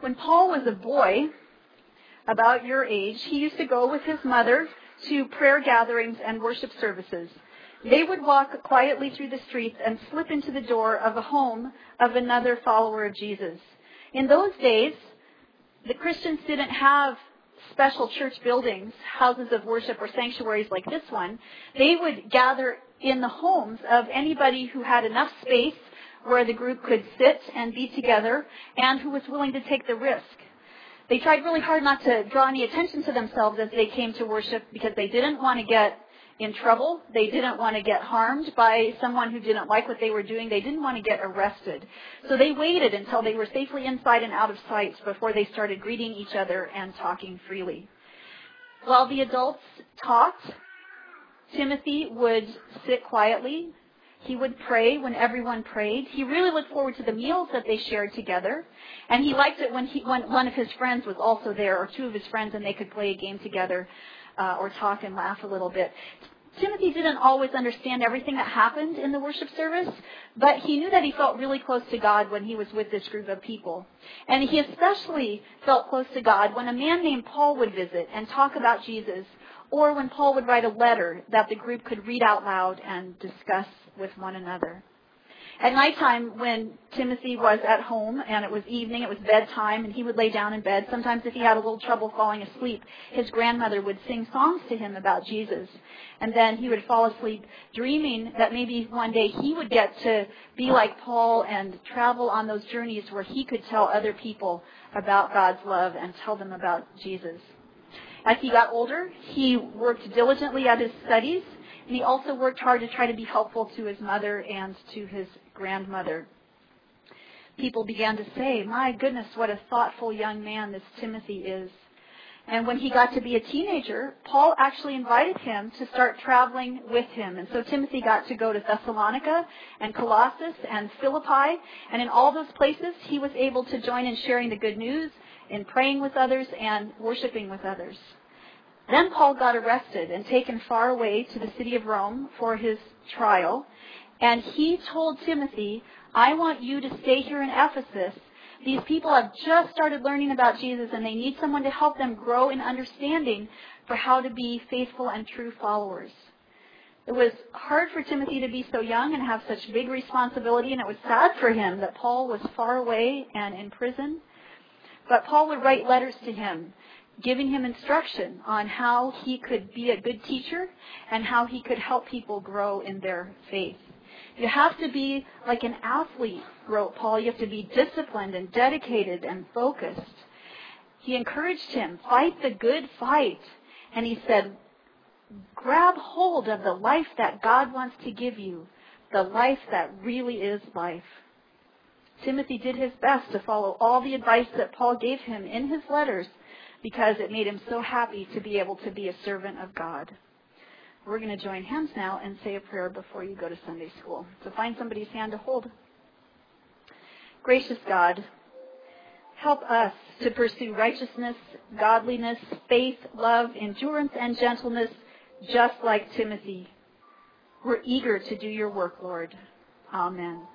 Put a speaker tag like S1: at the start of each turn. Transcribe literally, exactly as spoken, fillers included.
S1: When Paul was a boy, about your age, he used to go with his mother to prayer gatherings and worship services. They would walk quietly through the streets and slip into the door of a home of another follower of Jesus. In those days, the Christians didn't have special church buildings, houses of worship, or sanctuaries like this one. They would gather in the homes of anybody who had enough space where the group could sit and be together and who was willing to take the risk. They tried really hard not to draw any attention to themselves as they came to worship because they didn't want to get in trouble. They didn't want to get harmed by someone who didn't like what they were doing. They didn't want to get arrested. So they waited until they were safely inside and out of sight before they started greeting each other and talking freely. While the adults talked, Timothy would sit quietly. He would pray when everyone prayed. He really looked forward to the meals that they shared together. And he liked it when, he, when one of his friends was also there, or two of his friends, and they could play a game together uh, or talk and laugh a little bit. Timothy didn't always understand everything that happened in the worship service, but he knew that he felt really close to God when he was with this group of people. And he especially felt close to God when a man named Paul would visit and talk about Jesus, or when Paul would write a letter that the group could read out loud and discuss with one another. At nighttime, when Timothy was at home and it was evening, it was bedtime, and he would lay down in bed. Sometimes if he had a little trouble falling asleep, his grandmother would sing songs to him about Jesus. And then he would fall asleep dreaming that maybe one day he would get to be like Paul and travel on those journeys where he could tell other people about God's love and tell them about Jesus. As he got older, he worked diligently at his studies, and he also worked hard to try to be helpful to his mother and to his grandmother. People began to say, "My goodness, what a thoughtful young man this Timothy is." And when he got to be a teenager, Paul actually invited him to start traveling with him. And so Timothy got to go to Thessalonica and Colossus and Philippi. And in all those places, he was able to join in sharing the good news, in praying with others, and worshiping with others. Then Paul got arrested and taken far away to the city of Rome for his trial. And he told Timothy, "I want you to stay here in Ephesus. These people have just started learning about Jesus, and they need someone to help them grow in understanding for how to be faithful and true followers." It was hard for Timothy to be so young and have such big responsibility, and it was sad for him that Paul was far away and in prison. But Paul would write letters to him, giving him instruction on how he could be a good teacher and how he could help people grow in their faith. You have to be like an athlete, wrote Paul. You have to be disciplined and dedicated and focused. He encouraged him, fight the good fight. And he said, grab hold of the life that God wants to give you, the life that really is life. Timothy did his best to follow all the advice that Paul gave him in his letters because it made him so happy to be able to be a servant of God. We're going to join hands now and say a prayer before you go to Sunday school. So find somebody's hand to hold. Gracious God, help us to pursue righteousness, godliness, faith, love, endurance, and gentleness, just like Timothy. We're eager to do your work, Lord. Amen.